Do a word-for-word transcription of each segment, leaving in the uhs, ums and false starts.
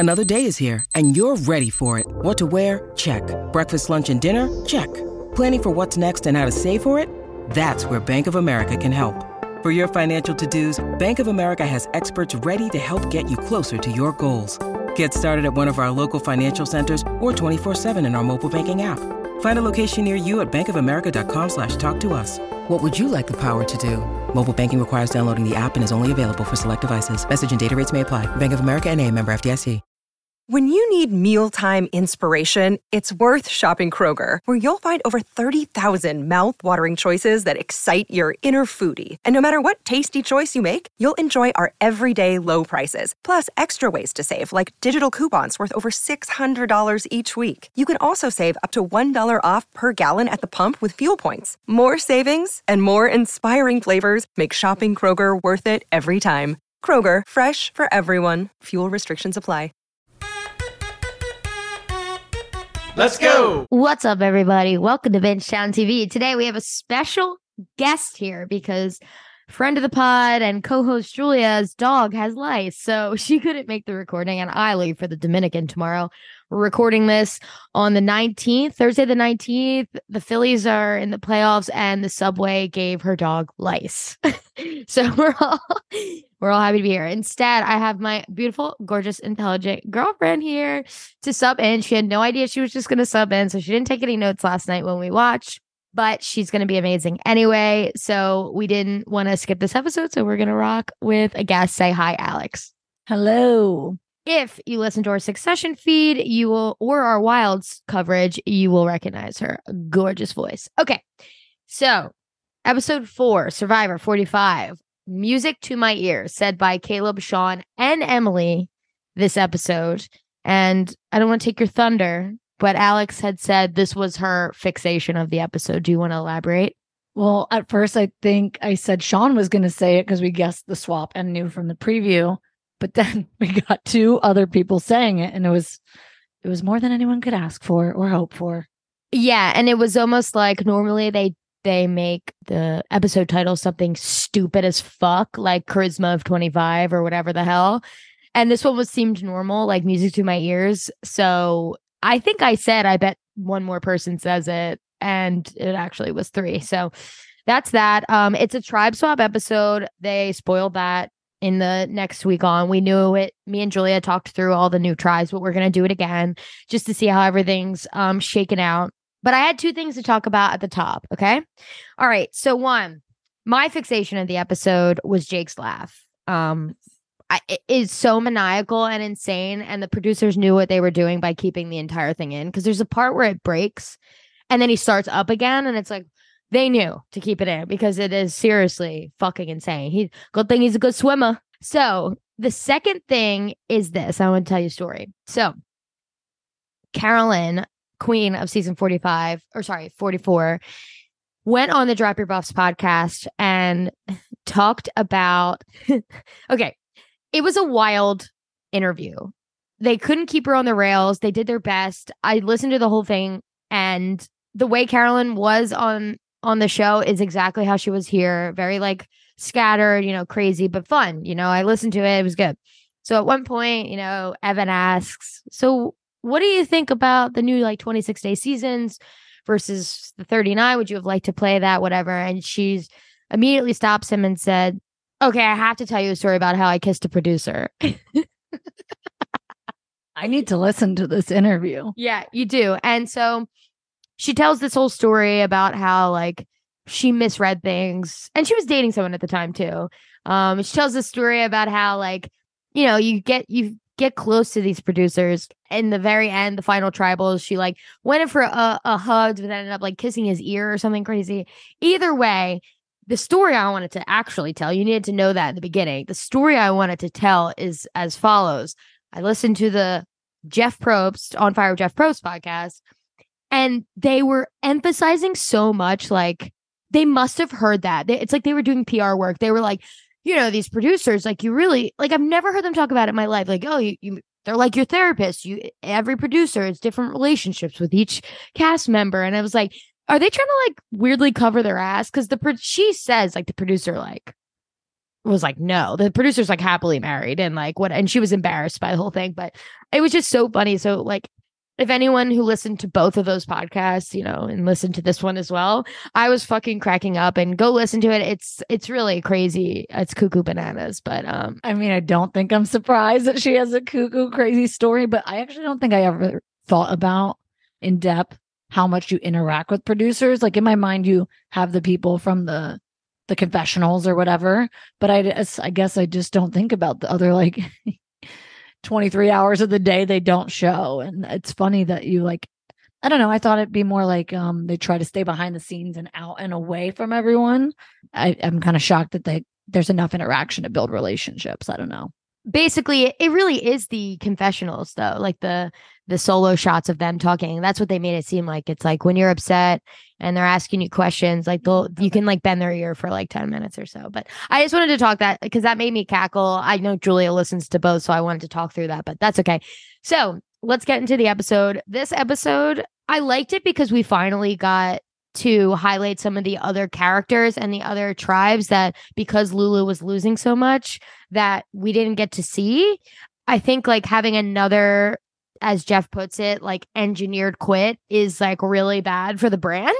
Another day is here, and you're ready for it. What to wear? Check. Breakfast, lunch, and dinner? Check. Planning for what's next and how to save for it? That's where Bank of America can help. For your financial to-dos, Bank of America has experts ready to help get you closer to your goals. Get started at one of our local financial centers or twenty-four seven in our mobile banking app. Find a location near you at bankofamerica.com slash talk to us. What would you like the power to do? Mobile banking requires downloading the app and is only available for select devices. Message and data rates may apply. Bank of America N A, member F D I C. When you need mealtime inspiration, it's worth shopping Kroger, where you'll find over thirty thousand mouth-watering choices that excite your inner foodie. And no matter what tasty choice you make, you'll enjoy our everyday low prices, plus extra ways to save, like digital coupons worth over six hundred dollars each week. You can also save up to one dollar off per gallon at the pump with fuel points. More savings and more inspiring flavors make shopping Kroger worth it every time. Kroger, fresh for everyone. Fuel restrictions apply. Let's go! What's up, everybody? Welcome to Benchtown T V. Today, we have a special guest here because friend of the pod and co-host Julia's dog has lice, so she couldn't make the recording, and I leave for the Dominican tomorrow. We're recording this on the nineteenth, Thursday the nineteenth. The Phillies are in the playoffs, and the Subway gave her dog lice. So we're all we're all happy to be here. Instead, I have my beautiful, gorgeous, intelligent girlfriend here to sub in. She had no idea she was just going to sub in, so she didn't take any notes last night when we watched, but she's going to be amazing anyway. So we didn't want to skip this episode, so we're going to rock with a guest. Say hi, Alex. Hello. If you listen to our Succession feed, you will, or our Wilds coverage, you will recognize her gorgeous voice. Okay, so episode four, Survivor forty-five, Music to My Ears, said by Caleb, Sean, and Emily this episode. And I don't want to take your thunder, but Alex had said this was her fixation of the episode. Do you want to elaborate? Well, at first, I think I said Sean was going to say it because we guessed the swap and knew from the preview. But then we got two other people saying it, and it was it was more than anyone could ask for or hope for. Yeah, and it was almost like normally they they make the episode title something stupid as fuck, like Charisma of twenty-five or whatever the hell. And this one was seemed normal, like Music to My Ears. So I think I said, I bet one more person says it, and it actually was three. So that's that. Um, it's a tribe swap episode. They spoiled that in the next week on. We knew it. Me and Julia talked through all the new tribes, but we're going to do it again just to see how everything's um shaken out. But I had two things to talk about at the top. Okay. All right. So one, my fixation of the episode was Jake's laugh. Um, I, it is so maniacal and insane. And the producers knew what they were doing by keeping the entire thing in, because there's a part where it breaks and then he starts up again. And it's like, they knew to keep it in because it is seriously fucking insane. He good thing he's a good swimmer. So the second thing is this. I want to tell you a story. So Carolyn, queen of season forty-five, or sorry, forty-four, went on the Drop Your Buffs podcast and talked about, okay, it was a wild interview. They couldn't keep her on the rails. They did their best. I listened to the whole thing, and the way Carolyn was on on the show is exactly how she was here. Very like scattered, you know, crazy, but fun. You know, I listened to it. It was good. So at one point, you know, Evan asks, so what do you think about the new like twenty-six day seasons versus the thirty-nine? Would you have liked to play that? Whatever. And she's immediately stops him and said, okay, I have to tell you a story about how I kissed a producer. I need to listen to this interview. Yeah, you do. And so she tells this whole story about how like she misread things, and she was dating someone at the time too. Um, she tells this story about how like, you know, you get you get close to these producers. In the very end, the final tribals, she like went in for a, a hug, but ended up like kissing his ear or something crazy. Either way, the story I wanted to actually tell, you needed to know that in the beginning. The story I wanted to tell is as follows. I listened to the Jeff Probst, On Fire with Jeff Probst podcast, and they were emphasizing so much, like, they must have heard that. They, it's like they were doing P R work. They were like, you know, these producers, like, you really, like, I've never heard them talk about it in my life. Like, oh, you, you they're like your therapist. You, every producer has different relationships with each cast member. And I was like, are they trying to, like, weirdly cover their ass? Because the pro- she says, like, the producer, like, was like, no, the producer's like happily married and like what, and she was embarrassed by the whole thing, but it was just so funny. So like, if anyone who listened to both of those podcasts, you know, and listened to this one as well, I was fucking cracking up, and go listen to it. It's, it's really crazy. It's cuckoo bananas, but, um, I mean, I don't think I'm surprised that she has a cuckoo crazy story, but I actually don't think I ever thought about in depth how much you interact with producers. Like in my mind, you have the people from the, the confessionals or whatever, but I, I guess I just don't think about the other like twenty-three hours of the day they don't show. And it's funny that you like, I don't know. I thought it'd be more like um, they try to stay behind the scenes and out and away from everyone. I, I'm kind of shocked that they there's enough interaction to build relationships. I don't know. Basically, it really is the confessionals, though, like the the solo shots of them talking. That's what they made it seem like. It's like when you're upset and they're asking you questions, like they'll you can like bend their ear for like ten minutes or so. But I just wanted to talk that because that made me cackle. I know Julia listens to both, so I wanted to talk through that, but that's okay. So let's get into the episode. This episode, I liked it because we finally got to highlight some of the other characters and the other tribes that, because Lulu was losing so much, that we didn't get to see. I think like having another, as Jeff puts it, like engineered quit is like really bad for the brand.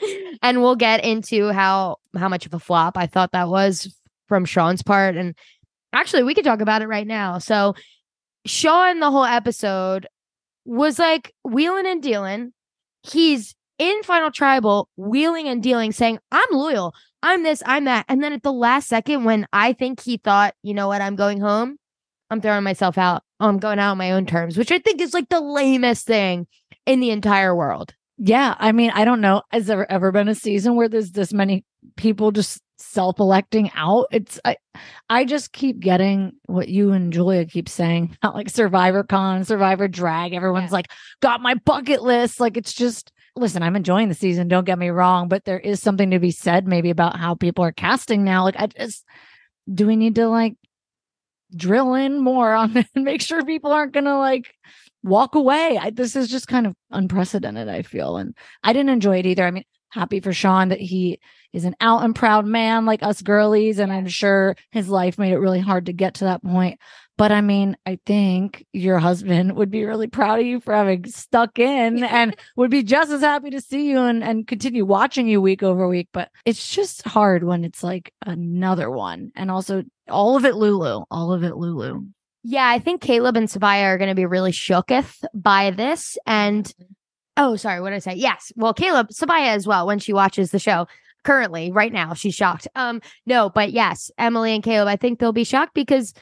And we'll get into how how much of a flop I thought that was from Sean's part. And actually, we could talk about it right now. So Sean, the whole episode was like wheeling and dealing. He's in Final Tribal, wheeling and dealing, saying, I'm loyal, I'm this, I'm that. And then at the last second, when I think he thought, you know what, I'm going home, I'm throwing myself out. I'm going out on my own terms, which I think is like the lamest thing in the entire world. Yeah. I mean, I don't know. Has there ever been a season where there's this many people just self-electing out? It's, I, I just keep getting what you and Julia keep saying about like Survivor Con, Survivor Drag. Everyone's yeah. like, got my bucket list. Like, it's just, listen, I'm enjoying the season. Don't get me wrong, but there is something to be said maybe about how people are casting now. Like, I just, do we need to like drill in more on it and make sure people aren't going to like walk away? I, this is just kind of unprecedented, I feel. And I didn't enjoy it either. I mean, happy for Sean that he is an out and proud man like us girlies. And I'm sure his life made it really hard to get to that point. But I mean, I think your husband would be really proud of you for having stuck in and would be just as happy to see you and, and continue watching you week over week. But it's just hard when it's like another one. And also all of it Lulu, all of it Lulu. Yeah, I think Caleb and Sabiyah are going to be really shooketh by this. And oh, sorry, what did I say? Yes. Well, Caleb, Sabiyah as well, when she watches the show currently, right now, she's shocked. Um, no, but yes, Emily and Caleb, I think they'll be shocked because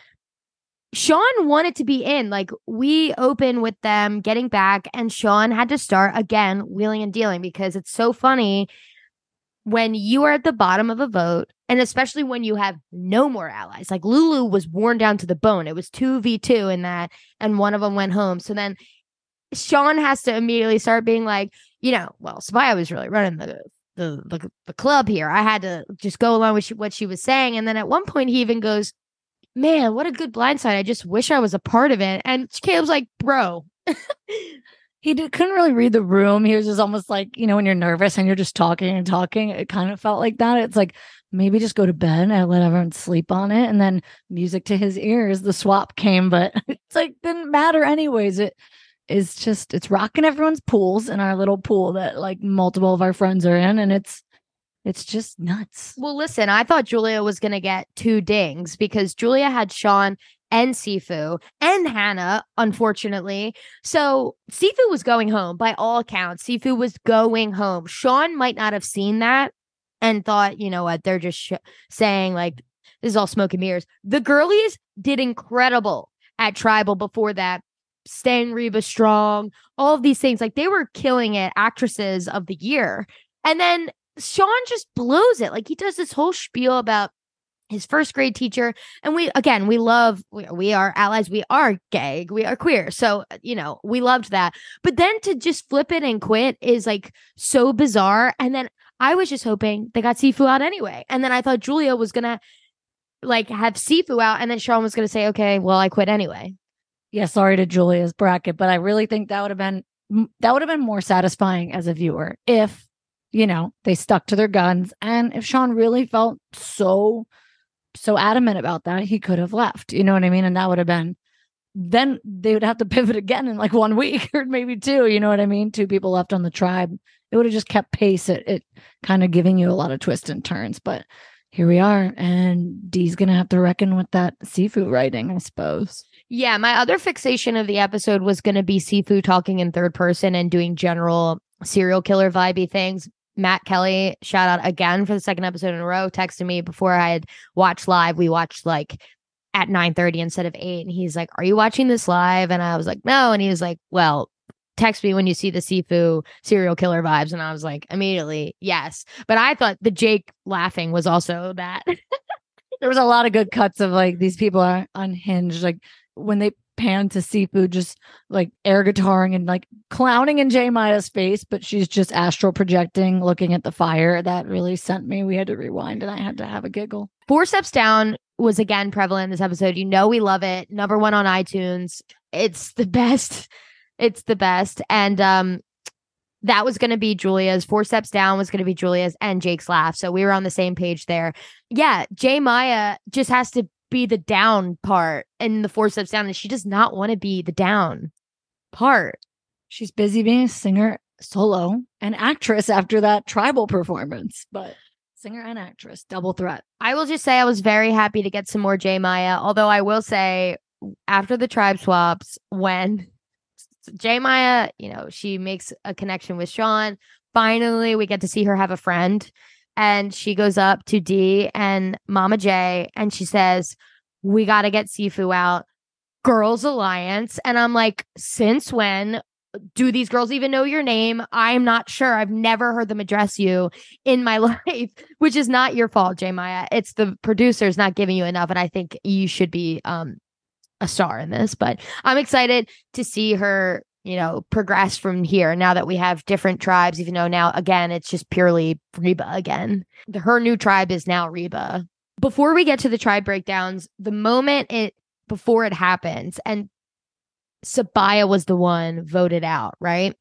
Sean wanted to be in. Like, we open with them getting back, and Sean had to start again wheeling and dealing because it's so funny when you are at the bottom of a vote, and especially when you have no more allies. Like, Lulu was worn down to the bone. It was two v two in that, and one of them went home. So then Sean has to immediately start being like, you know, well, Sabiyah was really running the the the, the club here. I had to just go along with she, what she was saying. And then at one point, he even goes, man, what a good blindside. I just wish I was a part of it. And Caleb's like, bro. He did, couldn't really read the room. He was just almost like, you know, when you're nervous and you're just talking and talking, it kind of felt like that. It's like, maybe just go to bed and let everyone sleep on it. And then music to his ears, the swap came, but it's like, didn't matter anyways. It is just, it's rocking everyone's pools in our little pool that like multiple of our friends are in. And it's, It's just nuts. Well, listen, I thought Julia was going to get two dings because Julia had Sean and Sifu and Hannah, unfortunately. So Sifu was going home by all accounts. Sifu was going home. Sean might not have seen that and thought, you know what, they're just sh- saying like, this is all smoke and mirrors. The girlies did incredible at Tribal before that. Staying Reba strong, all of these things. Like, they were killing it, actresses of the year. And then Sean just blows it. Like, he does this whole spiel about his first grade teacher. And we, again, we love, we, we are allies. We are gay. We are queer. So, you know, we loved that. But then to just flip it and quit is like so bizarre. And then I was just hoping they got Sifu out anyway. And then I thought Julia was going to like have Sifu out. And then Sean was going to say, okay, well, I quit anyway. Yeah. Sorry to Julia's bracket, but I really think that would have been, that would have been more satisfying as a viewer if, you know, they stuck to their guns. And if Sean really felt so so adamant about that, he could have left. You know what I mean? And that would have been, then they would have to pivot again in like one week or maybe two. You know what I mean? Two people left on the tribe. It would have just kept pace at it, kind of giving you a lot of twists and turns. But here we are. And Dee's going to have to reckon with that Sifu writing, I suppose. Yeah, my other fixation of the episode was going to be Sifu talking in third person and doing general serial killer vibey things. Matt Kelly, shout out again for the second episode in a row, texted me before I had watched live. We watched like at nine thirty instead of eight. And he's like, are you watching this live? And I was like, no. And he was like, well, text me when you see the Sifu serial killer vibes. And I was like, immediately, yes. But I thought the Jake laughing was also that. There was a lot of good cuts of like, these people are unhinged. Like when they pan to Sifu just like air guitaring and like clowning in J Maya's face, but she's just astral projecting, looking at the fire. That really sent me. We had to rewind and I had to have a giggle. Four Steps Down was again prevalent in this episode. You know, we love it. Number one on iTunes. It's the best. It's the best. And um, that was going to be Julia's. Four Steps Down was going to be Julia's and Jake's laugh. So we were on the same page there. Yeah, J Maya just has to be the down part in the Four Steps Down, and she does not want to be the down part. She's busy being a singer solo and actress after that tribal performance, but singer and actress, double threat. I will just say I was very happy to get some more J Maya, although I will say after the tribe swaps, when J Maya, you know, she makes a connection with Sean, finally we get to see her have a friend. And she goes up to Dee and Mama J and she says, we got to get Sifu out. Girls Alliance. And I'm like, since when do these girls even know your name? I'm not sure. I've never heard them address you in my life, which is not your fault, J Maya. It's the producers not giving you enough. And I think you should be um, a star in this. But I'm excited to see her, you know, progress from here now that we have different tribes, even though now, again, it's just purely Reba again. The, her new tribe is now Reba. Before we get to the tribe breakdowns, the moment it, before it happens, and Sabaya was the one voted out, right?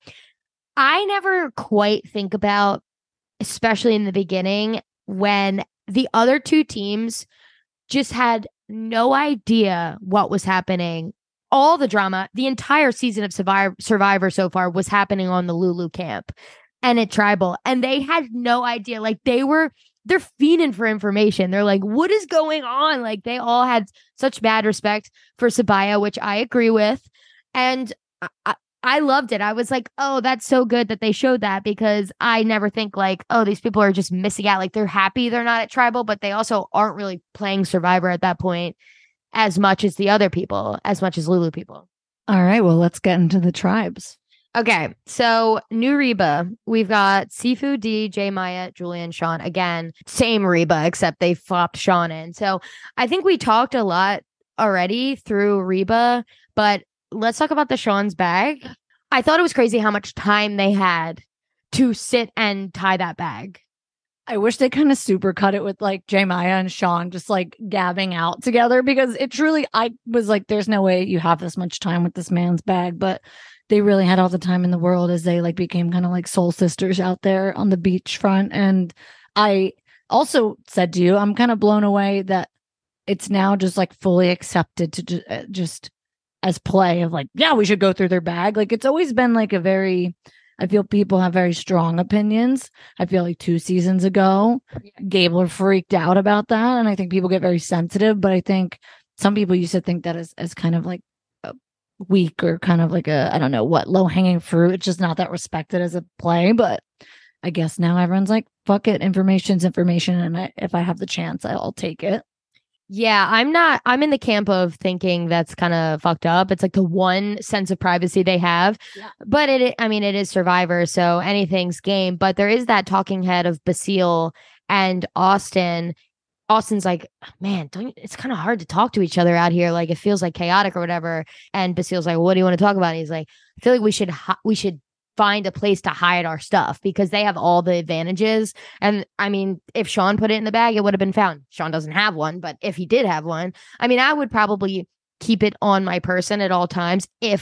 I never quite think about, especially in the beginning, when the other two teams just had no idea what was happening. All the drama, the entire season of Survivor, Survivor so far was happening on the Lulu camp and at Tribal. And they had no idea. Like they were, they're fiending for information. They're like, what is going on? Like they all had such bad respect for Sabaya, which I agree with. And I, I, I loved it. I was like, oh, that's so good that they showed that, because I never think like, oh, these people are just missing out. Like they're happy they're not at Tribal, but they also aren't really playing Survivor at that point as much as the other people, as much as Lulu people. All right, well, let's get into the tribes. Okay, so new Reba. We've got Sifu, Dee, J Maya, Julia, and Sean. Again, same Reba, except they flopped Sean in. So I think we talked a lot already through Reba, but let's talk about the Sean's bag. I thought it was crazy how much time they had to sit and tie that bag. I wish they kind of super cut it with like J Maya and Sean just like gabbing out together, because it truly, I was like, there's no way you have this much time with this man's bag, but they really had all the time in the world as they like became kind of like soul sisters out there on the beachfront. And I also said to you, I'm kind of blown away that it's now just like fully accepted to ju- uh, just as play of like, yeah, we should go through their bag. Like it's always been like a very, I feel people have very strong opinions. I feel like two seasons ago, Gabler freaked out about that. And I think people get very sensitive, but I think some people used to think that as, as kind of like a weak or kind of like a, I don't know what, low hanging fruit. It's just not that respected as a play, but I guess now everyone's like, fuck it. Information's information. And I, if I have the chance, I'll take it. Yeah, I'm not, I'm in the camp of thinking that's kind of fucked up. It's like the one sense of privacy they have. Yeah. But it, I mean, it is Survivor, so anything's game. But there is that talking head of Basile and Austin. Austin's like, man, don't you, it's kind of hard to talk to each other out here. Like it feels like chaotic or whatever. And Basile's like, what do you want to talk about? And he's like, I feel like we should, we should find a place to hide our stuff because they have all the advantages. And I mean, if Sean put it in the bag, it would have been found. Sean doesn't have one, but if he did have one, I mean, I would probably keep it on my person at all times if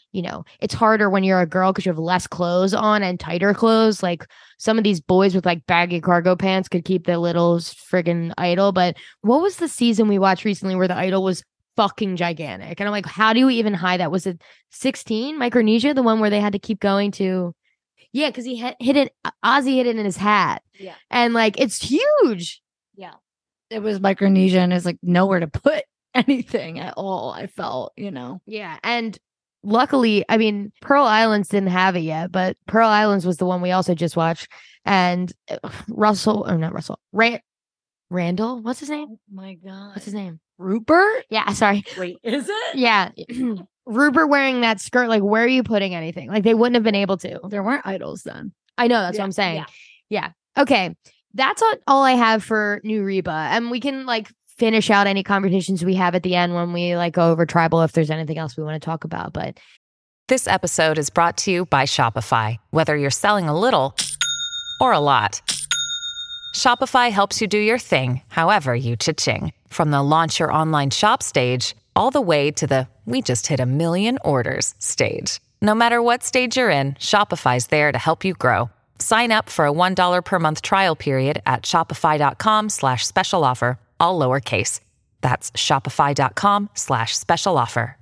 you know, it's harder when you're a girl because you have less clothes on and tighter clothes. Like some of these boys with like baggy cargo pants could keep their little friggin' idol. But what was the season we watched recently where the idol was fucking gigantic? And I'm like, how do you even hide that? Was it sixteen Micronesia, the one where they had to keep going to? Yeah, because he hit, hit it. Ozzy hit it in his hat. Yeah, and like it's huge. Yeah, it was Micronesia, and it's like nowhere to put anything at all. I felt, you know. Yeah, and luckily, I mean, Pearl Islands didn't have it yet, but Pearl Islands was the one we also just watched. And uh, Russell, or not Russell, Ray, Randall, what's his name? Oh my God. What's his name? Rupert? Yeah, sorry. Wait, is it? Yeah. Rupert wearing that skirt, like, where are you putting anything? Like, they wouldn't have been able to. There weren't idols then. I know, that's yeah, what I'm saying. Yeah. yeah. Okay. That's all, all I have for New Reba. And we can, like, finish out any conversations we have at the end when we, like, go over Tribal if there's anything else we want to talk about. But this episode is brought to you by Shopify. Whether you're selling a little or a lot, Shopify helps you do your thing, however you cha-ching. From the launch your online shop stage, all the way to the we just hit a million orders stage. No matter what stage you're in, Shopify's there to help you grow. Sign up for a one dollar per month trial period at shopify.com slash special offer, all lowercase. That's shopify.com slash special offer.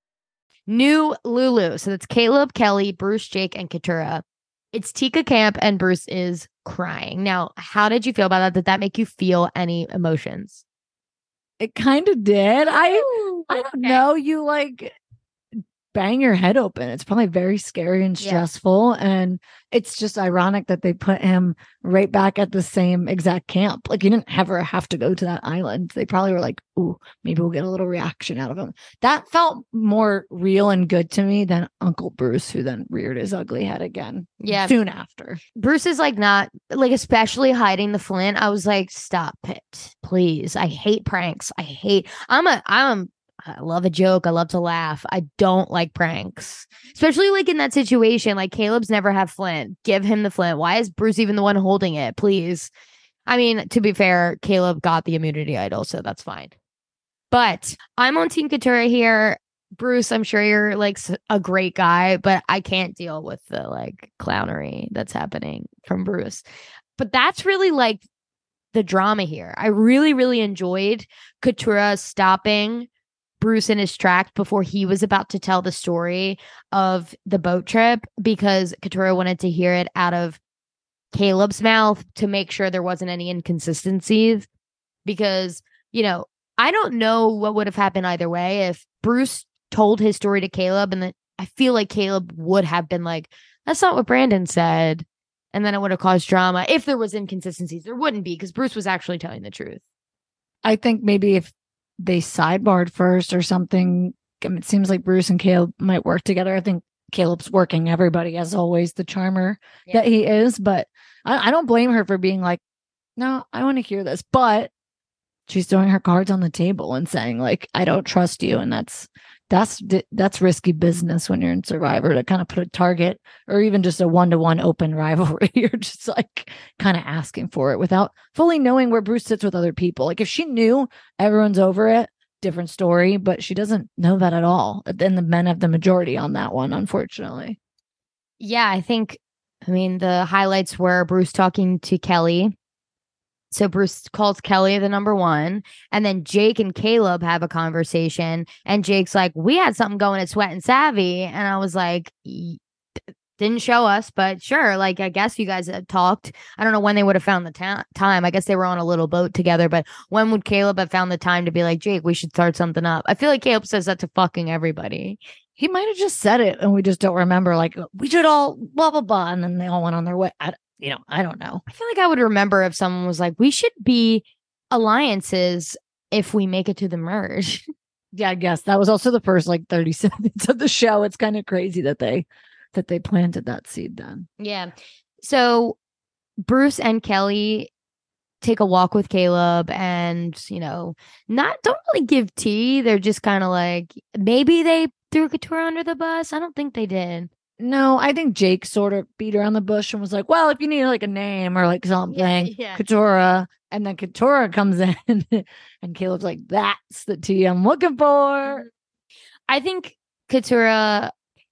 New Lulu. So that's Caleb, Kelly, Bruce, Jake, and Katurah. It's Tika Camp, and Bruce is crying. Now, how did you feel about that? Did that make you feel any emotions? It kind of did. I I don't okay. know. You like bang your head open. It's probably very scary and stressful. Yeah. And it's just ironic that they put him right back at the same exact camp. Like, you didn't ever have to go to that island. They probably were like, ooh, maybe we'll get a little reaction out of him. That felt more real and good to me than Uncle Bruce, who then reared his ugly head again. Yeah. Soon after. Bruce is like not like, especially hiding the Flint. I was like, stop it, please. I hate pranks. I hate, I'm a, I'm I love a joke. I love to laugh. I don't like pranks, especially like in that situation. Like Caleb's never had Flint. Give him the Flint. Why is Bruce even the one holding it? Please. I mean, to be fair, Caleb got the immunity idol, so that's fine. But I'm on Team Katurah here. Bruce, I'm sure you're like a great guy, but I can't deal with the like clownery that's happening from Bruce. But that's really like the drama here. I really, really enjoyed Katurah stopping Bruce in his tracks before he was about to tell the story of the boat trip, because Katurah wanted to hear it out of Caleb's mouth to make sure there wasn't any inconsistencies. Because, you know, I don't know what would have happened either way if Bruce told his story to Caleb, and then I feel like Caleb would have been like, that's not what Brandon said. And then it would have caused drama. If there was inconsistencies, there wouldn't be, because Bruce was actually telling the truth. I think maybe if they sidebarred first or something. I mean, it seems like Bruce and Caleb might work together. I think Caleb's working everybody, as always, the charmer yeah. that he is. But I, I don't blame her for being like, no, I want to hear this. But she's throwing her cards on the table and saying, like, I don't trust you. And that's that's that's risky business when you're in Survivor, to kind of put a target or even just a one-to-one open rivalry. You're just like kind of asking for it without fully knowing where Bruce sits with other people. Like if she knew everyone's over it, different story, but she doesn't know that at all. Then the men have the majority on that one, unfortunately. Yeah, I think, I mean, the highlights were Bruce talking to Kelly. So Bruce calls Kelly the number one, and then Jake and Caleb have a conversation, and Jake's like, we had something going at Sweat and Savvy. And I was like, didn't show us, but sure. Like, I guess you guys had talked. I don't know when they would have found the ta- time. I guess they were on a little boat together, but when would Caleb have found the time to be like, Jake, we should start something up? I feel like Caleb says that to fucking everybody. He might have just said it and we just don't remember, like, we should all blah, blah, blah. And then they all went on their way. I, you know, I don't know. I feel like I would remember if someone was like, we should be alliances if we make it to the merge. Yeah, I guess that was also the first like thirty seconds of the show. It's kind of crazy that they that they planted that seed then. Yeah. So Bruce and Kelly take a walk with Caleb, and, you know, not don't really give tea. They're just kind of like, maybe they threw Katurah under the bus. I don't think they did. No, I think Jake sort of beat around the bush and was like, well, if you need like a name or like something, yeah, yeah. Katurah. And then Katurah comes in and Caleb's like, that's the tea I'm looking for. I think Katurah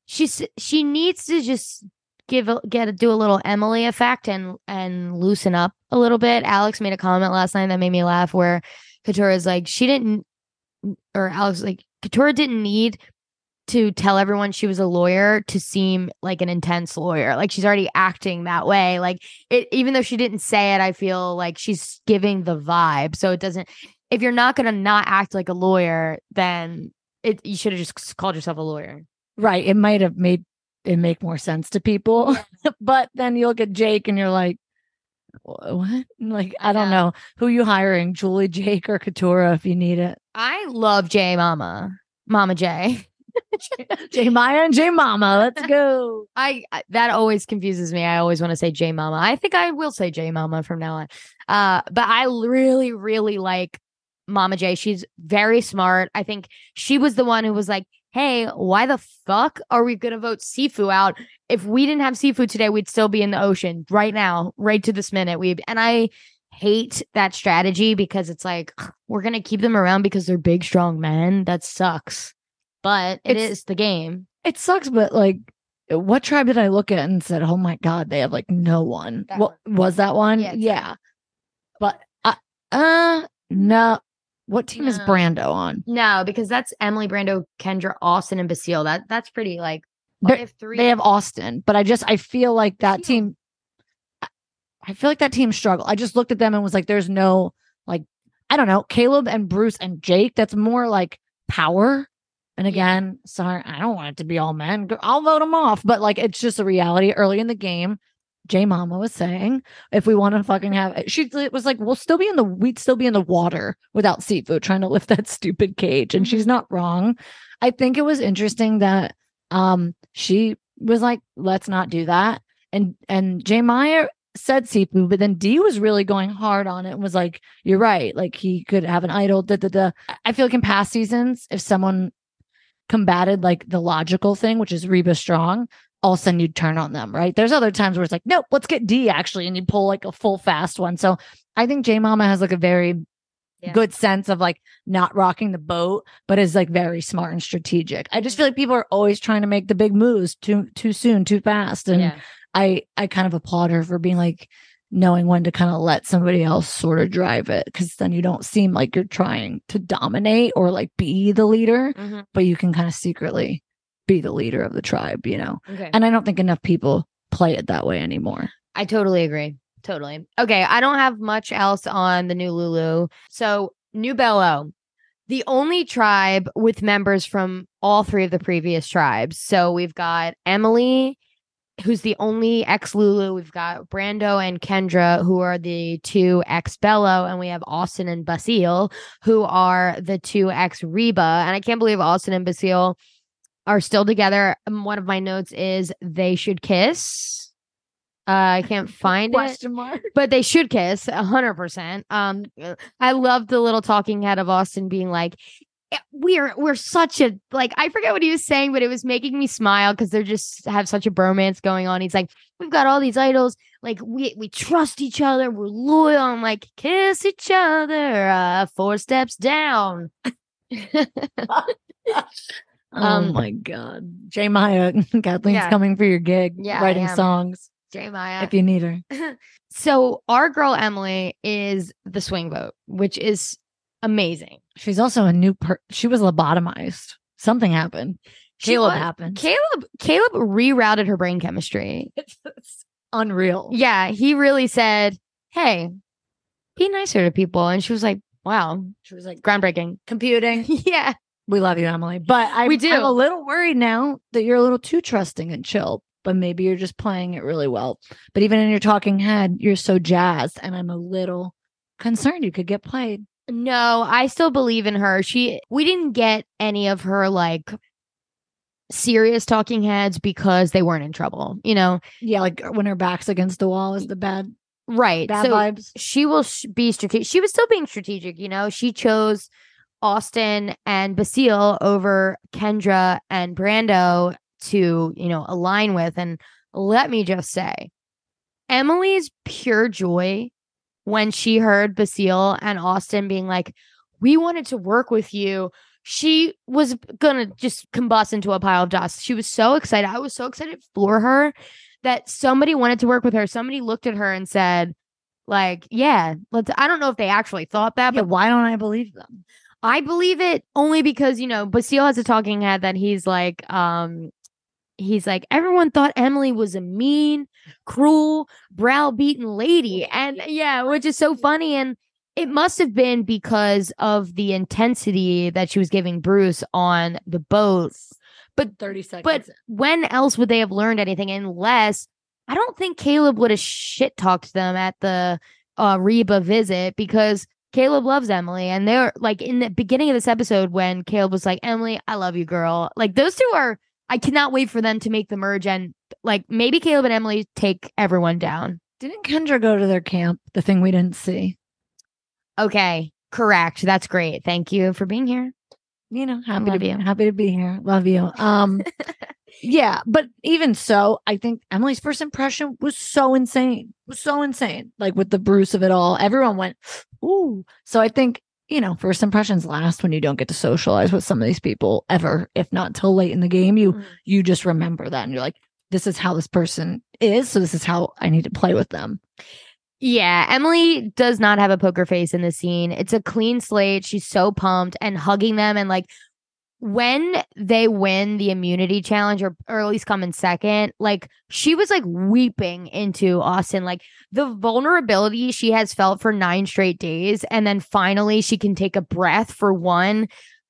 she's she needs to just give a, get a, do a little Emily effect and and loosen up a little bit. Alex made a comment last night that made me laugh where Katura's like she didn't or Alex like Katura didn't need to tell everyone she was a lawyer to seem like an intense lawyer. Like she's already acting that way. Like it, even though she didn't say it, I feel like she's giving the vibe. So it doesn't, if you're not going to not act like a lawyer, then it, you should have just called yourself a lawyer. Right. It might have made it make more sense to people, yeah. But then you look at Jake and you're like, what? Like, I don't know. Who you hiring? Julie, Jake, or Katura if you need it? I love J Mama. Mama J. J Maya and J Mama. Let's go. I, I that always confuses me. I always want to say J Mama. I think I will say J Mama from now on. Uh, but I really, really like Mama J. She's very smart. I think she was the one who was like, hey, why the fuck are we going to vote Sifu out? If we didn't have seafood today, we'd still be in the ocean right now, right to this minute. We and I hate that strategy because it's like, we're going to keep them around because they're big, strong men. That sucks. But it it's, is the game. It sucks, but like, what tribe did I look at and said, oh my God, they have like no one? That what one. Was that one? Yeah. yeah. But, uh, uh, no. What team no. is Brando on? No, because that's Emily, Brando, Kendra, Austin, and Basile. That That's pretty like, they have three. They have Austin, but I just, I feel like that team, I feel like that team struggled. I just looked at them and was like, there's no, like, I don't know, Caleb and Bruce and Jake. That's more like power. And again, yeah. sorry, I don't want it to be all men. I'll vote them off. But like, it's just a reality. Early in the game, J Mama was saying, if we want to fucking have, she was like, we'll still be in the, we'd still be in the water without Sifu trying to lift that stupid cage. And mm-hmm. she's not wrong. I think it was interesting that um she was like, let's not do that. And and J Maya said Sifu, but then D was really going hard on it and was like, you're right. Like he could have an idol. Da, da, da. I feel like in past seasons, if someone combated like the logical thing, which is Reba Strong, all of a sudden you'd turn on them, right? There's other times where it's like, nope, let's get D actually, and you pull like a full fast one. So I think J Mama has like a very yeah. good sense of like not rocking the boat, but is like very smart and strategic. I just feel like people are always trying to make the big moves too too soon, too fast, and yeah. I I kind of applaud her for being like knowing when to kind of let somebody else sort of drive it, because then you don't seem like you're trying to dominate or like be the leader, mm-hmm. but you can kind of secretly be the leader of the tribe, you know? Okay. And I don't think enough people play it that way anymore. I totally agree. Totally. Okay. I don't have much else on the new Lulu. So New Belo, the only tribe with members from all three of the previous tribes. So we've got Emily, who's the only ex-Lulu. We've got Brando and Kendra, who are the two ex-Belo. And we have Austin and Basile, who are the two ex-Reba. And I can't believe Austin and Basile are still together. Um, one of my notes is they should kiss. Uh, I can't find Question it, mark. But they should kiss a hundred percent. Um, I love the little talking head of Austin being like, we're we're such a like I forget what he was saying, but it was making me smile because they're just have such a bromance going on. He's like, we've got all these idols, like we we trust each other, we're loyal. I'm like, kiss each other, uh, four steps down. Um, oh my God. J Maya, Kathleen's yeah. coming for your gig, yeah, writing songs. J Maya. If you need her. So our girl Emily is the swing vote, which is amazing. She's also a new per she was lobotomized. Something happened. She Caleb was, happened. Caleb Caleb rerouted her brain chemistry. It's, it's unreal. Yeah, he really said, hey, be nicer to people. And she was like, wow. She was like, groundbreaking. Computing. Yeah. We love you, Emily. But I, we do. I'm a little worried now that you're a little too trusting and chill, but maybe you're just playing it really well. But even in your talking head, you're so jazzed, and I'm a little concerned you could get played. No, I still believe in her. She, we didn't get any of her like serious talking heads because they weren't in trouble, you know? Yeah, like when her back's against the wall is the bad, right? Bad so vibes. She will sh- be strategic. She was still being strategic, you know? She chose Austin and Basile over Kendra and Brando to, you know, align with. And let me just say, Emily's pure joy when she heard Basile and Austin being like, we wanted to work with you she was gonna just combust into a pile of dust. She was so excited. I was so excited for her that somebody wanted to work with her. Somebody looked at her and said, like, yeah, let's, I don't know if they actually thought that, Yeah, but why don't I believe them? I believe it only because, you know, Basile has a talking head that he's like, um, he's like, everyone thought Emily was a mean, cruel, browbeaten lady. And yeah, which is so funny. And it must have been because of the intensity that she was giving Bruce on the boat. But thirty seconds. But when else would they have learned anything unless I don't think Caleb would have shit talked them at the uh, Reba visit, because Caleb loves Emily. And they're like in the beginning of this episode when Caleb was like, Emily, I love you, girl. Like those two are, I cannot wait for them to make the merge. And like maybe Caleb and Emily take everyone down. Didn't Kendra go to their camp? The thing we didn't see. Okay, correct. That's great. Thank you for being here. You know, happy Love to you. happy to be here. Love you. Um, yeah, but even so, I think Emily's first impression was so insane. Was so insane. Like with the Bruce of it all, everyone went, ooh. So I think, you know, first impressions last when you don't get to socialize with some of these people ever, if not till late in the game. You mm. you just remember that and you're like, this is how this person is. So this is how I need to play with them. Yeah, Emily does not have a poker face in the scene. It's a clean slate. She's so pumped and hugging them. And like when they win the immunity challenge, or, or at least come in second, like she was like weeping into Austin, like the vulnerability she has felt for nine straight days. And then finally she can take a breath for one.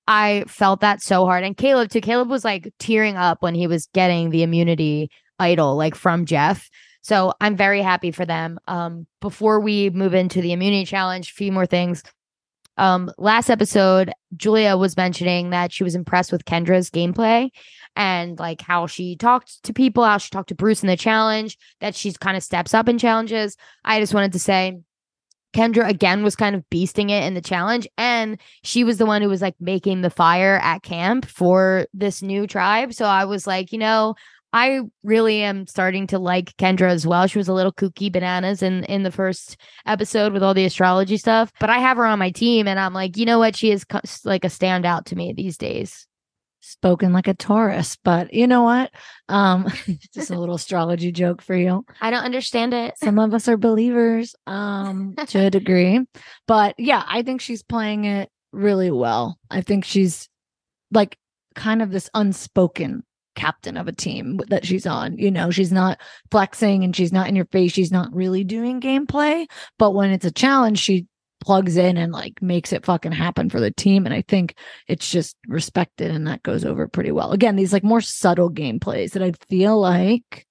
I felt that so hard. And Caleb too. Caleb was like tearing up when he was getting the immunity idol, like from Jeff. So I'm very happy for them. Um, before we move into the immunity challenge, a few more things. Um, last episode, Julia was mentioning that she was impressed with Kendra's gameplay and like how she talked to people, how she talked to Bruce in the challenge, that she's kind of steps up in challenges. I just wanted to say Kendra again was kind of beasting it in the challenge, and she was the one who was like making the fire at camp for this new tribe. So I was like, you know, I really am starting to like Kendra as well. She was a little kooky bananas in, in the first episode with all the astrology stuff, but I have her on my team and I'm like, you know what? She is co- like a standout to me these days. Spoken like a Taurus, but you know what? Um, just a little astrology joke for you. I don't understand it. Some of us are believers um, to a degree, but yeah, I think she's playing it really well. I think she's like kind of this unspoken captain of a team that she's on. You know, she's not flexing and she's not in your face. She's not really doing gameplay, but when it's a challenge, she plugs in and like makes it fucking happen for the team. And I think it's just respected and that goes over pretty well. Again, these like more subtle gameplays that I feel like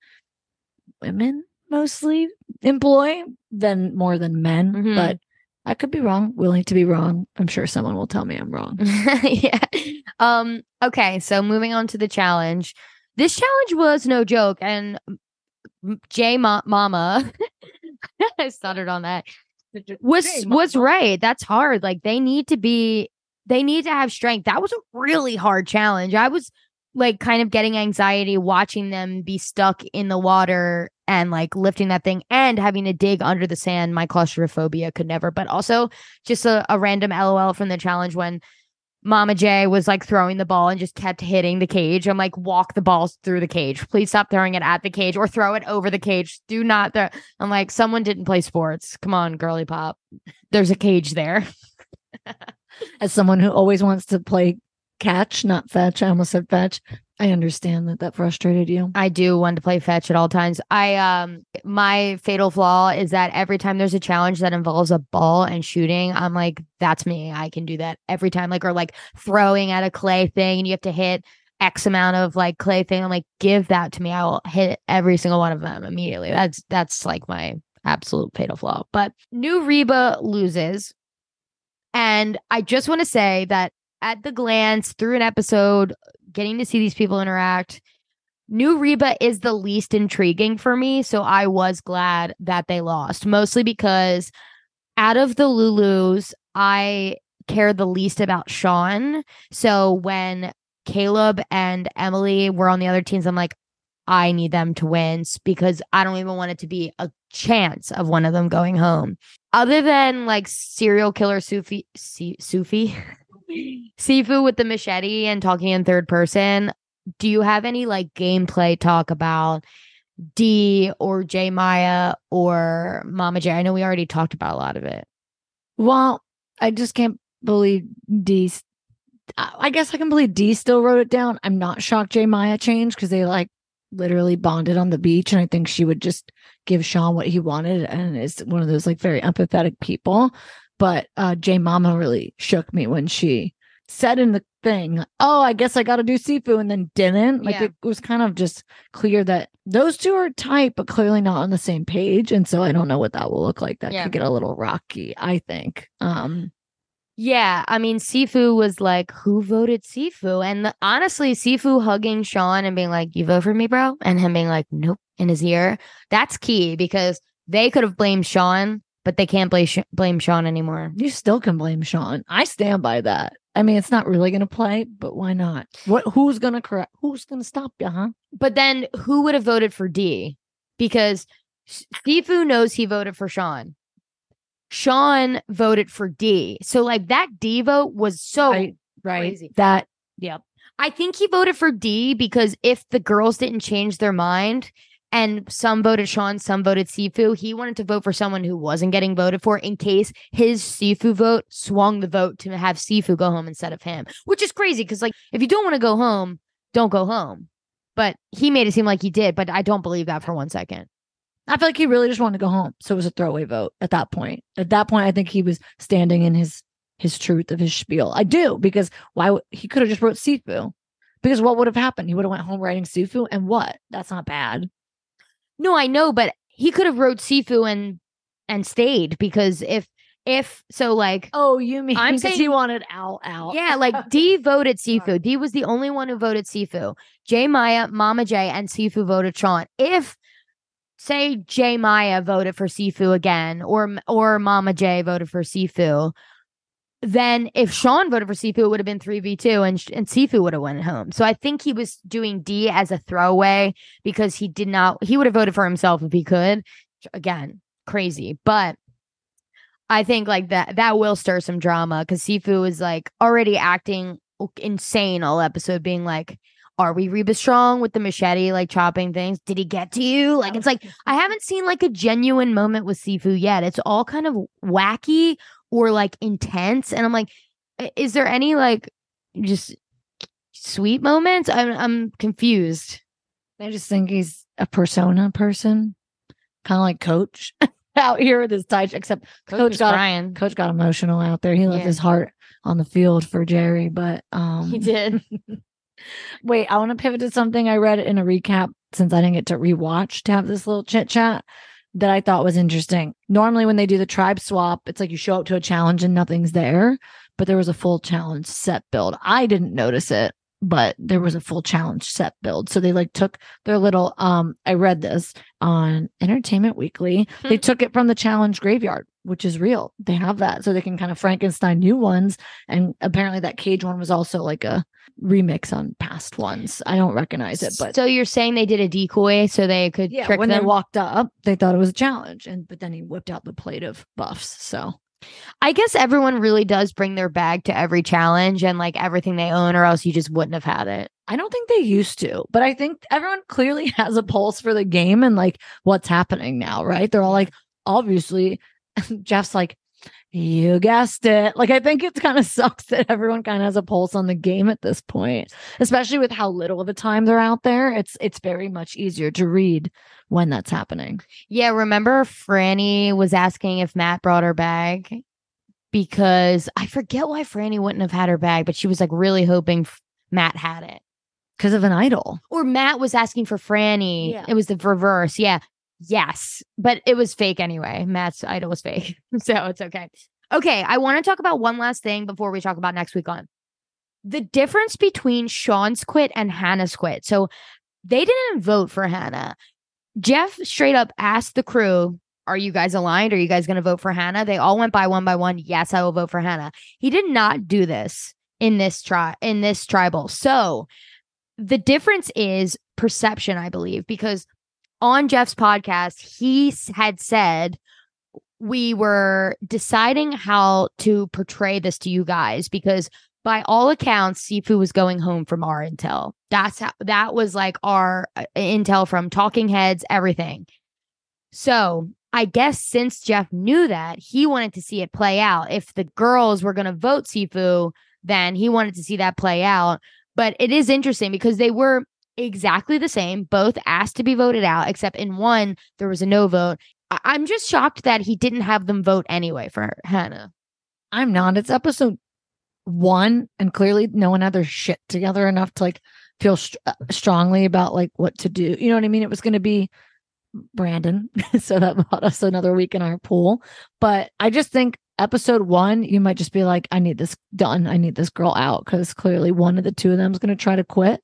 women mostly employ than more than men, mm-hmm. but I could be wrong, willing to be wrong. I'm sure someone will tell me I'm wrong. yeah. Um, okay, so moving on to the challenge. This challenge was no joke. And J Ma- Mama, I stuttered on that, was was right. That's hard. Like they need to be, they need to have strength. That was a really hard challenge. I was like kind of getting anxiety watching them be stuck in the water and like lifting that thing and having to dig under the sand. My claustrophobia could never, but also just a, a random L O L from the challenge when Mama J was like throwing the ball and just kept hitting the cage. I'm like, walk the balls through the cage. Please stop throwing it at the cage or throw it over the cage. Do not. Th-. I'm like, someone didn't play sports. Come on, girly pop. There's a cage there. As someone who always wants to play catch, not fetch. I almost said fetch. I understand that that frustrated you. I do want to play fetch at all times. I um my fatal flaw is that every time there's a challenge that involves a ball and shooting, I'm like, that's me. I can do that every time. Like or like throwing at a clay thing and you have to hit X amount of like clay thing. I'm like, give that to me. I will hit every single one of them immediately. That's that's like my absolute fatal flaw. But new Reba loses. And I just want to say that at the glance through an episode, getting to see these people interact, new Reba is the least intriguing for me. So I was glad that they lost, mostly because out of the Lulus, I care the least about Sean. So when Caleb and Emily were on the other teams, I'm like, I need them to win because I don't even want it to be a chance of one of them going home. Other than like serial killer Sufi, Sufi, Sifu with the machete and talking in third person. Do you have any like gameplay talk about D or J Maya or Mama J? I know we already talked about a lot of it. Well, I just can't believe D. I guess I can believe D still wrote it down. I'm not shocked J Maya changed because they like literally bonded on the beach, and I think she would just give Sean what he wanted, and is one of those like very empathetic people. But uh, J Mama really shook me when she said in the thing, oh, I guess I got to do Sifu, and then didn't. Like, yeah. It was kind of just clear that those two are tight, but clearly not on the same page. And so I don't know what that will look like. That yeah. could get a little rocky, I think. Um, yeah, I mean, Sifu was like, who voted Sifu? And the, honestly, Sifu hugging Sean and being like, you vote for me, bro? And him being like, nope, in his ear. That's key because they could have blamed Sean, but they can't blame, blame Sean anymore. You still can blame Sean. I stand by that. I mean, it's not really going to play, but why not? What? Who's going to correct? Who's going to stop you, huh? But then who would have voted for D? Because Sifu knows he voted for Sean. Sean voted for D. So like that D vote was so right, right. crazy. That, yep. I think he voted for D because if the girls didn't change their mind and some voted Sean, some voted Sifu, he wanted to vote for someone who wasn't getting voted for in case his Sifu vote swung the vote to have Sifu go home instead of him, which is crazy because like if you don't want to go home, don't go home. But he made it seem like he did, but I don't believe that for one second. I feel like he really just wanted to go home. So it was a throwaway vote at that point. At that point, I think he was standing in his his truth of his spiel. I do, because why w- he could have just wrote Sifu. Because what would have happened? He would have went home writing Sifu, and what? That's not bad. No, I know, but he could have wrote Sifu and and stayed because if if so, like oh, you mean I'm saying he wanted out out? Yeah, like D voted Sifu. D was the only one who voted Sifu. J Maya, Mama J, and Sifu voted Sean. If say J Maya voted for Sifu again, or or Mama J voted for Sifu, then if Sean voted for Sifu, it would have been three v two, and and Sifu would have went home. So I think he was doing D as a throwaway because he did not. He would have voted for himself if he could. Again, crazy, but I think like that that will stir some drama because Sifu is like already acting insane all episode, being like, are we Reba Strong with the machete, like chopping things? Did he get to you? Like, it's like, I haven't seen like a genuine moment with Sifu yet. It's all kind of wacky or like intense. And I'm like, is there any like just sweet moments? I'm, I'm confused. I just think he's a persona person, kind of like Coach out here with his tie, except Coach, Coach got Brian. Coach got emotional out there. He left yeah. his heart on the field for Jerry, but um, he did. Wait, I want to pivot to something I read in a recap since I didn't get to rewatch to have this little chit chat that I thought was interesting. Normally when they do the tribe swap, it's like you show up to a challenge and nothing's there, but there was a full challenge set build. I didn't notice it, but there was a full challenge set build. So they like took their little, um, I read this on Entertainment Weekly. They took it from the challenge graveyard, which is real. They have that. So they can kind of Frankenstein new ones. And apparently that cage one was also like a remix on past ones. I don't recognize it, but so you're saying they did a decoy so they could yeah, trick when them? They walked up, they thought it was a challenge. And but then he whipped out the plate of buffs. So I guess everyone really does bring their bag to every challenge and like everything they own, or else you just wouldn't have had it. I don't think they used to, but I think everyone clearly has a pulse for the game and like what's happening now, right? They're all like, obviously, Jeff's like, you guessed it. Like, I think it kind of sucks that everyone kind of has a pulse on the game at this point, especially with how little of a time they're out there. It's it's very much easier to read when that's happening. Yeah, remember Franny was asking if Matt brought her bag because I forget why Franny wouldn't have had her bag, but she was like really hoping Matt had it. Because of an idol. Or Matt was asking for Franny. Yeah. It was the reverse. Yeah. Yes. But it was fake anyway. Matt's idol was fake. So it's okay. Okay. I want to talk about one last thing before we talk about next week on. The difference between Sean's quit and Hannah's quit. So they didn't vote for Hannah. Jeff straight up asked the crew, are you guys aligned? Are you guys going to vote for Hannah? They all went by one by one. Yes, I will vote for Hannah. He did not do this in this tri- in this tribal. So the difference is perception, I believe, because on Jeff's podcast, he had said we were deciding how to portray this to you guys because by all accounts, Sifu was going home from our intel. That's how, that was like our uh, intel from Talking Heads, everything. So I guess since Jeff knew that, he wanted to see it play out. If the girls were going to vote Sifu, then he wanted to see that play out. But it is interesting because they were exactly the same, both asked to be voted out, except in one, there was a no vote. I- I'm just shocked that he didn't have them vote anyway for Hannah. I'm not. It's episode one, and clearly no one had their shit together enough to like feel st- strongly about like what to do. You know what I mean? It was going to be Brandon, so that bought us another week in our pool. But I just think episode one, you might just be like, I need this done. I need this girl out, because clearly one of the two of them is going to try to quit.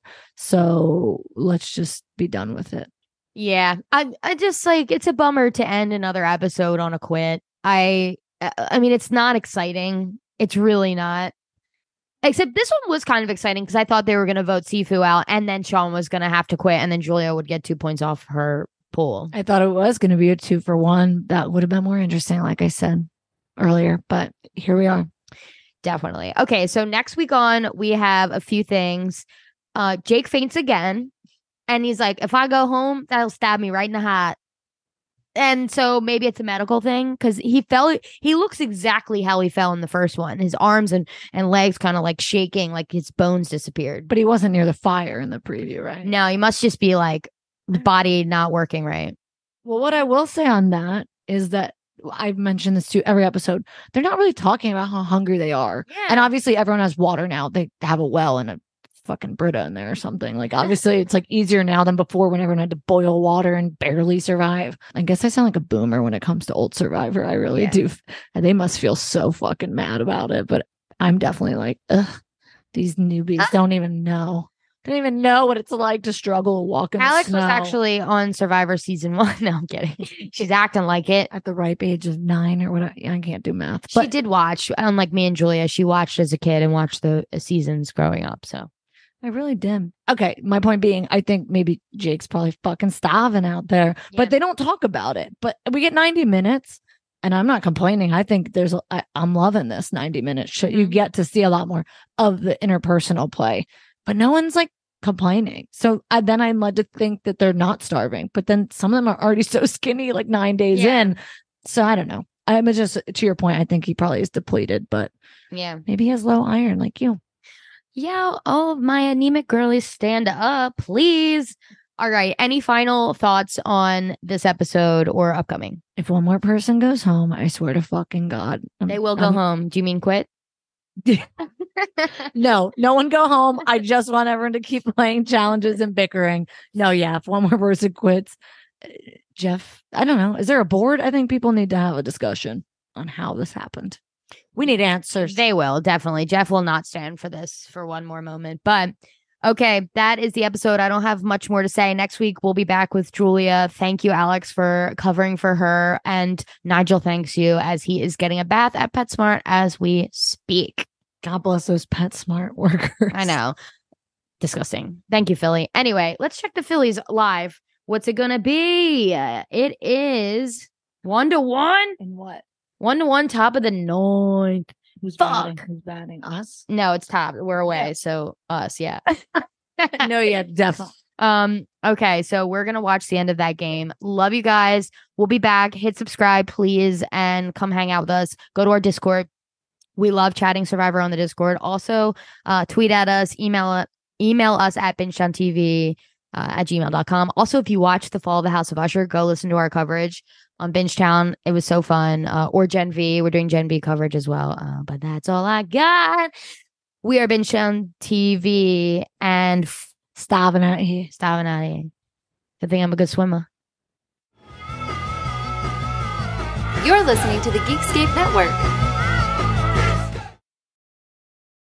So let's just be done with it. Yeah, I I just like, it's a bummer to end another episode on a quit. I I mean, it's not exciting. It's really not. Except this one was kind of exciting because I thought they were going to vote Sifu out, and then Sean was going to have to quit, and then Julia would get two points off her pool. I thought it was going to be a two for one. That would have been more interesting, like I said earlier, but here we are. Definitely. Okay, so next week on, we have a few things. Uh, Jake faints again, and he's like, if I go home, that'll stab me right in the heart. And so maybe it's a medical thing, because he fell, he looks exactly how he fell in the first one. His arms and, and legs kind of like shaking, like his bones disappeared. But he wasn't near the fire in the preview, right? No, he must just be like the body not working right. Well, what I will say on that is that I've mentioned this to every episode. They're not really talking about how hungry they are. Yeah. And obviously everyone has water now. They have a well and a fucking Brita in there or something. Like, obviously it's like easier now than before when everyone had to boil water and barely survive. I guess I sound like a boomer when it comes to old Survivor. I really Yeah. do. And they must feel so fucking mad about it. But I'm definitely like, ugh, these newbies don't even know. Don't even know what it's like to struggle walking. Alex the snow. was actually on Survivor season one. No, I'm kidding. She's acting like it. At the ripe age of nine or whatever. I can't do math. She But did watch, unlike me and Julia, she watched as a kid and watched the seasons growing up. So I really did. Okay, my point being, I think maybe Jake's probably fucking starving out there, Yeah. but they don't talk about it. But we get ninety minutes, and I'm not complaining. I think there's, a, I, I'm loving this ninety minutes. Sh- You Mhm. get to see a lot more of the interpersonal play, but no one's like complaining. So I, then I'm led to think that they're not starving, but then some of them are already so skinny, like nine days Yeah. in. So I don't know. I'm just, to your point, I think he probably is depleted, but yeah. maybe he has low iron like you. Yeah, all of my anemic girlies stand up, please. All right. Any final thoughts on this episode or upcoming? If one more person goes home, I swear to fucking God. I'm- They will go I'm- home. Do you mean quit? No, no one go home. I just want everyone to keep playing challenges and bickering. No, yeah, if one more person quits, uh, Jeff, I don't know. Is there a board? I think people need to have a discussion on how this happened. We need answers. They will, definitely. Jeff will not stand for this for one more moment. But okay, that is the episode. I don't have much more to say. Next week, we'll be back with Julia. Thank you, Alex, for covering for her. And Nigel thanks you as he is getting a bath at PetSmart as we speak. God bless those PetSmart workers. I know. Disgusting. Thank you, Philly. Anyway, let's check the Phillies live. What's it going to be? Uh, it is one to one. And what? One to one, top of the ninth. Who's Fuck. batting? Who's batting? Us? No, it's top. We're away. So us, yeah. No, yeah, definitely. Um, okay, so we're gonna watch the end of that game. Love you guys. We'll be back. Hit subscribe, please, and come hang out with us. Go to our Discord. We love chatting Survivor on the Discord. Also, uh, tweet at us, email email us at bingetowntv uh, at gmail dot com. Also, if you watch The Fall of the House of Usher, go listen to our coverage on Bingetown. It was so fun. Uh, or Gen V. We're doing Gen V coverage as well. Uh, but that's all I got. We are Bingetown T V and f- Starving out here. starving out here. Good thing I'm a good swimmer. You're listening to the Geekscape Network.